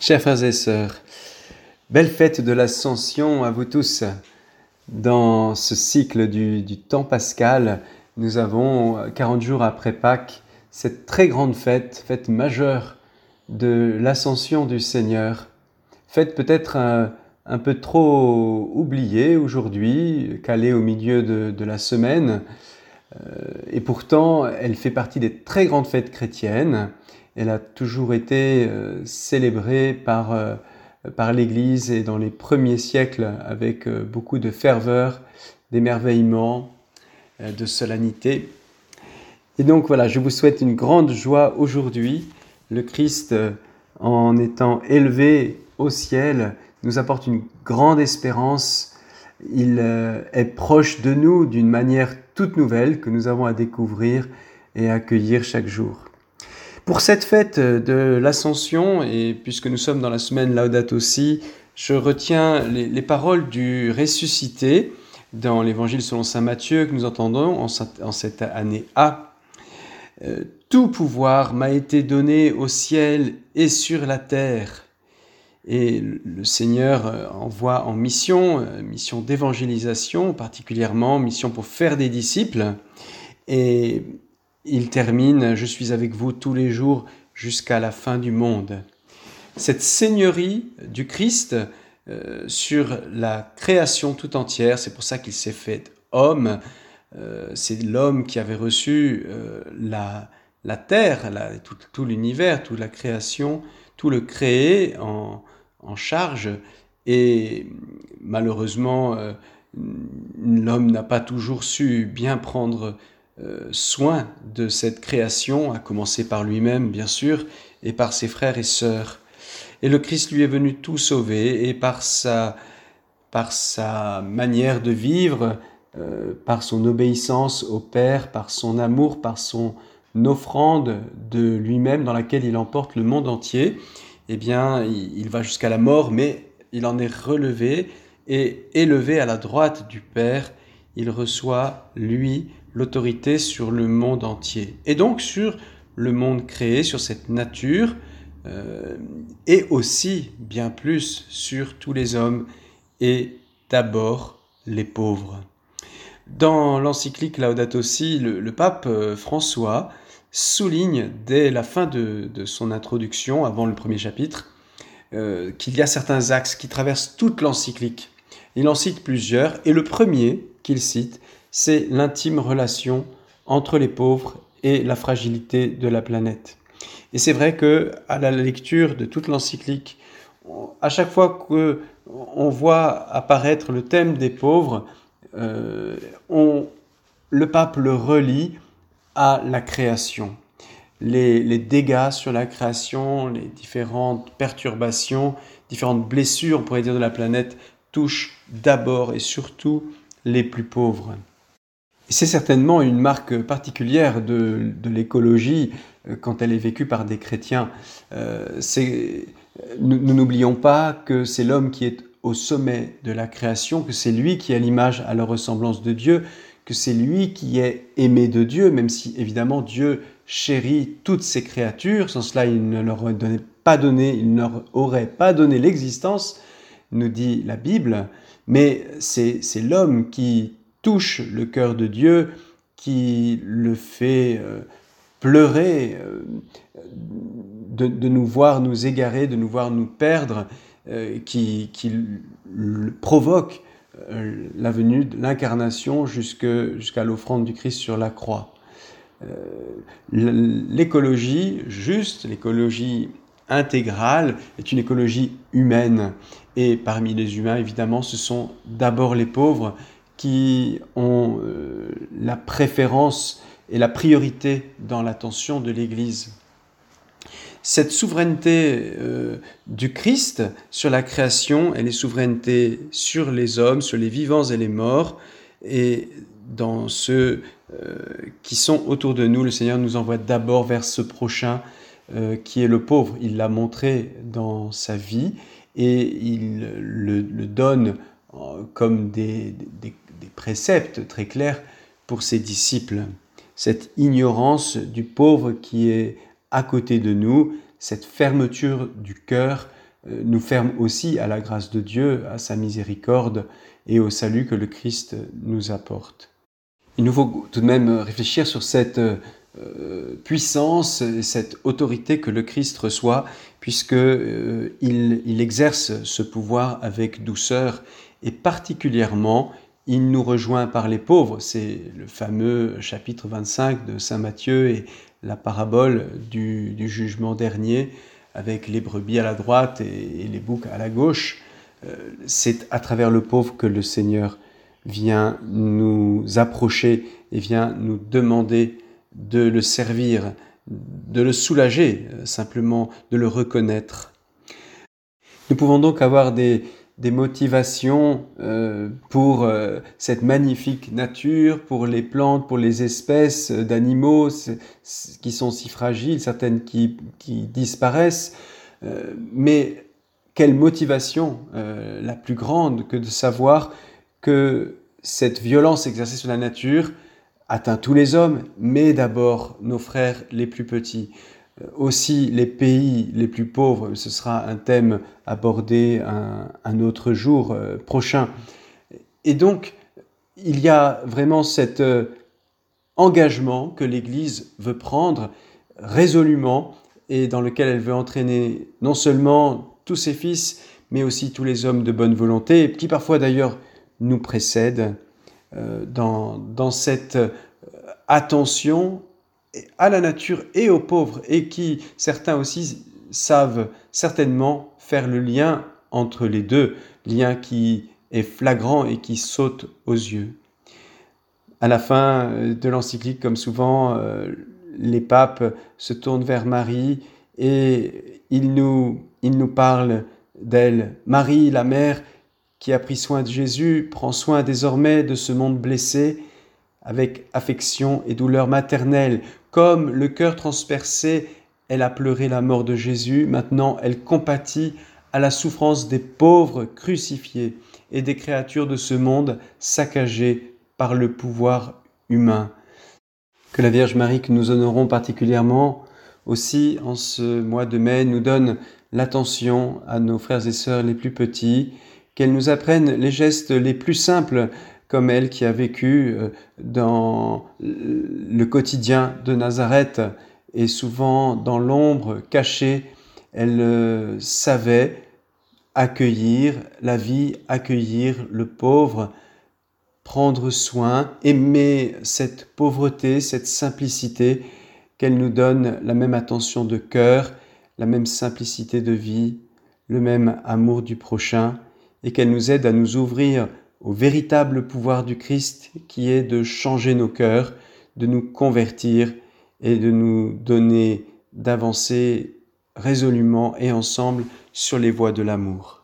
Chers frères et sœurs, belle fête de l'Ascension à vous tous. Dans ce cycle du temps pascal, nous avons, 40 jours après Pâques, cette très grande fête majeure de l'Ascension du Seigneur. Fête peut-être un peu trop oubliée aujourd'hui, calée au milieu de la semaine. Et pourtant, elle fait partie des très grandes fêtes chrétiennes. Elle a toujours été célébrée par l'Église et dans les premiers siècles avec beaucoup de ferveur, d'émerveillement, de solennité. Et donc voilà, je vous souhaite une grande joie aujourd'hui. Le Christ, en étant élevé au ciel, nous apporte une grande espérance. Il est proche de nous d'une manière toute nouvelle que nous avons à découvrir et à accueillir chaque jour. Pour cette fête de l'Ascension, et puisque nous sommes dans la semaine Laudato Si, je retiens les paroles du ressuscité dans l'Évangile selon saint Matthieu que nous entendons en cette année A. Tout pouvoir m'a été donné au ciel et sur la terre. Et le Seigneur envoie en mission d'évangélisation, particulièrement mission pour faire des disciples. Et il termine « Je suis avec vous tous les jours jusqu'à la fin du monde ». Cette seigneurie du Christ sur la création tout entière, c'est pour ça qu'il s'est fait homme, c'est l'homme qui avait reçu la terre, tout l'univers, toute la création, tout le créé en charge, et malheureusement l'homme n'a pas toujours su bien prendre soin de cette création, à commencer par lui-même bien sûr, et par ses frères et sœurs. Et le Christ lui est venu tout sauver, et par sa manière de vivre, par son obéissance au Père, par son amour, par son offrande de lui-même dans laquelle il emporte le monde entier, eh bien il va jusqu'à la mort, mais il en est relevé et élevé à la droite du Père. Il reçoit, lui, l'autorité sur le monde entier, et donc sur le monde créé, sur cette nature, et aussi, bien plus, sur tous les hommes, et d'abord les pauvres. Dans l'encyclique Laudato Si, le pape François souligne dès la fin de son introduction, avant le premier chapitre, qu'il y a certains axes qui traversent toute l'encyclique. Il en cite plusieurs, et le premier qu'il cite, c'est l'intime relation entre les pauvres et la fragilité de la planète. Et c'est vrai qu'à la lecture de toute l'encyclique, à chaque fois qu'on voit apparaître le thème des pauvres, le pape le relie à la création. Les dégâts sur la création, les différentes perturbations, différentes blessures, on pourrait dire, de la planète, touchent d'abord et surtout les plus pauvres. Et c'est certainement une marque particulière de l'écologie quand elle est vécue par des chrétiens. Nous n'oublions pas que c'est l'homme qui est au sommet de la création, que c'est lui qui a l'image à la ressemblance de Dieu, que c'est lui qui est aimé de Dieu, même si évidemment Dieu chérit toutes ses créatures. Sans cela, il ne leur aurait pas donné l'existence, nous dit la Bible. Mais c'est l'homme qui touche le cœur de Dieu, qui le fait pleurer, de nous voir nous égarer, de nous voir nous perdre, qui provoque la venue de l'incarnation jusqu'à l'offrande du Christ sur la croix. L'écologie juste, l'écologie intégrale, est une écologie humaine. Et parmi les humains, évidemment, ce sont d'abord les pauvres qui ont la préférence et la priorité dans l'attention de l'Église. Cette souveraineté du Christ sur la création, elle est souveraineté sur les hommes, sur les vivants et les morts, et dans ceux qui sont autour de nous, le Seigneur nous envoie d'abord vers ce prochain qui est le pauvre. Il l'a montré dans sa vie, et il le donne comme des préceptes très clairs pour ses disciples. Cette ignorance du pauvre qui est à côté de nous, cette fermeture du cœur nous ferme aussi à la grâce de Dieu, à sa miséricorde et au salut que le Christ nous apporte. Il nous faut tout de même réfléchir sur cette puissance, cette autorité que le Christ reçoit, puisque il exerce ce pouvoir avec douceur et particulièrement il nous rejoint par les pauvres. C'est le fameux chapitre 25 de saint Matthieu et la parabole du jugement dernier avec les brebis à la droite et les boucs à la gauche. C'est à travers le pauvre que le Seigneur vient nous approcher et vient nous demander de le servir, de le soulager, simplement de le reconnaître. Nous pouvons donc avoir des motivations pour cette magnifique nature, pour les plantes, pour les espèces d'animaux qui sont si fragiles, certaines qui disparaissent. Mais quelle motivation la plus grande que de savoir que cette violence exercée sur la nature atteint tous les hommes, mais d'abord nos frères les plus petits. Aussi les pays les plus pauvres, ce sera un thème abordé un autre jour prochain. Et donc, il y a vraiment cet engagement que l'Église veut prendre résolument et dans lequel elle veut entraîner non seulement tous ses fils, mais aussi tous les hommes de bonne volonté, qui parfois d'ailleurs nous précèdent dans cette attention à la nature et aux pauvres, et qui, certains aussi, savent certainement faire le lien entre les deux, lien qui est flagrant et qui saute aux yeux. À la fin de l'encyclique, comme souvent, les papes se tournent vers Marie et ils nous parlent d'elle. Marie, la mère qui a pris soin de Jésus, prend soin désormais de ce monde blessé avec affection et douleur maternelle. Comme le cœur transpercé, elle a pleuré la mort de Jésus. Maintenant, elle compatit à la souffrance des pauvres crucifiés et des créatures de ce monde saccagées par le pouvoir humain. Que la Vierge Marie, que nous honorons particulièrement aussi en ce mois de mai, nous donne l'attention à nos frères et sœurs les plus petits, qu'elle nous apprenne les gestes les plus simples, comme elle qui a vécu dans le quotidien de Nazareth et souvent dans l'ombre cachée, elle savait accueillir la vie, accueillir le pauvre, prendre soin, aimer cette pauvreté, cette simplicité, qu'elle nous donne la même attention de cœur, la même simplicité de vie, le même amour du prochain, et qu'elle nous aide à nous ouvrir au véritable pouvoir du Christ qui est de changer nos cœurs, de nous convertir et de nous donner d'avancer résolument et ensemble sur les voies de l'amour.